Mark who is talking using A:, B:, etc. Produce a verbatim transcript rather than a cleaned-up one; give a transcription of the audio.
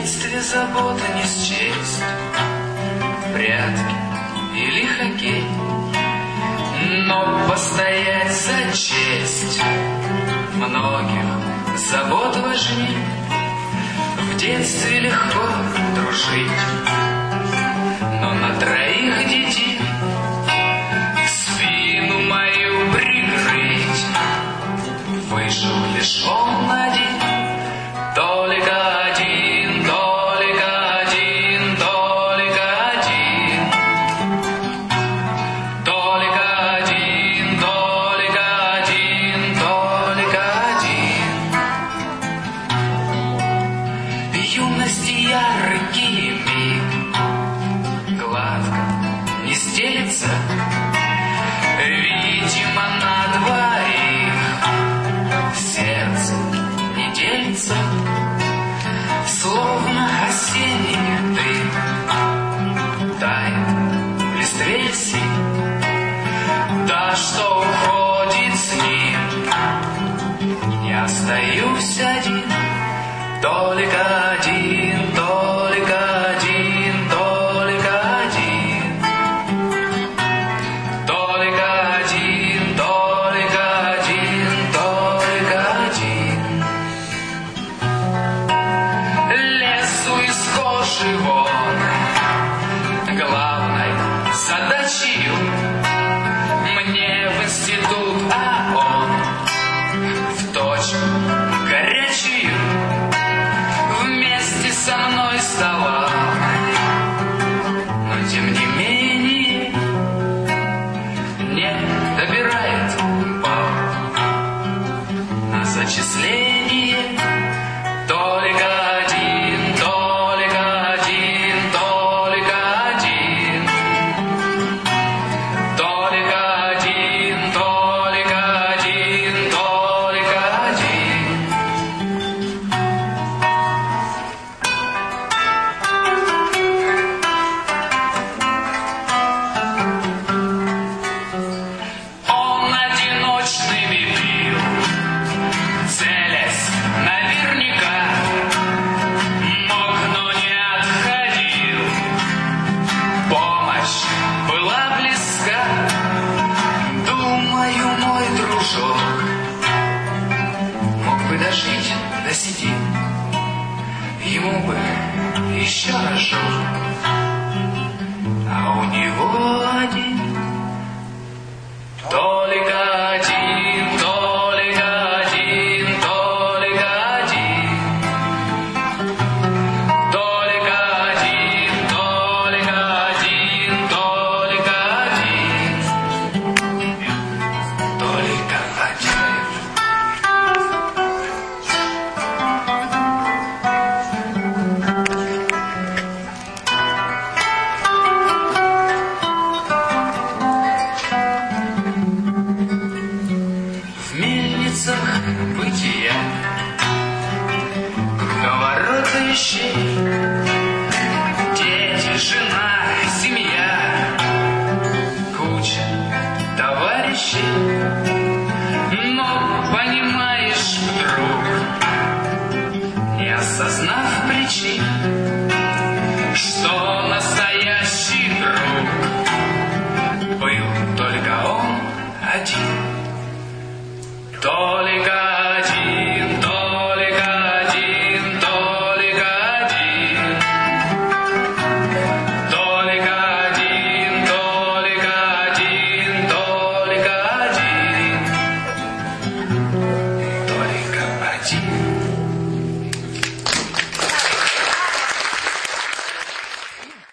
A: детстве забота не счесть, прятки или хоккей, но постоять за честь многих забот важней. В детстве легко дружить, но на троих детей спину мою прикрыть вышел лишь он один, только один, только один, только один, только один, только один, только один. Юности яркий миг гладко не стелется, видимо, на двоих сердце не делится, словно осенний дым тает в листве лисы. Да что уходит с ним, не остаюсь один, только один, только один, только один, только один, только один, только один. Лезу из кожи вон, главной задачей мне в институт, а он в точку горячую вместе со мной вставал, но тем не менее не добирает балл на зачисление. Только один, только один, только один, только один, только один, только один. Он одиночными пил, целясь наверняка, мог, но не отходил. Помощь была близка. Думаю, мой дружок мог бы дожить до седин, ему бы еще рожок, а у него один. Только один, только один, только один, только один, только один, только один, только один. В мельницах бытия круговорот ищей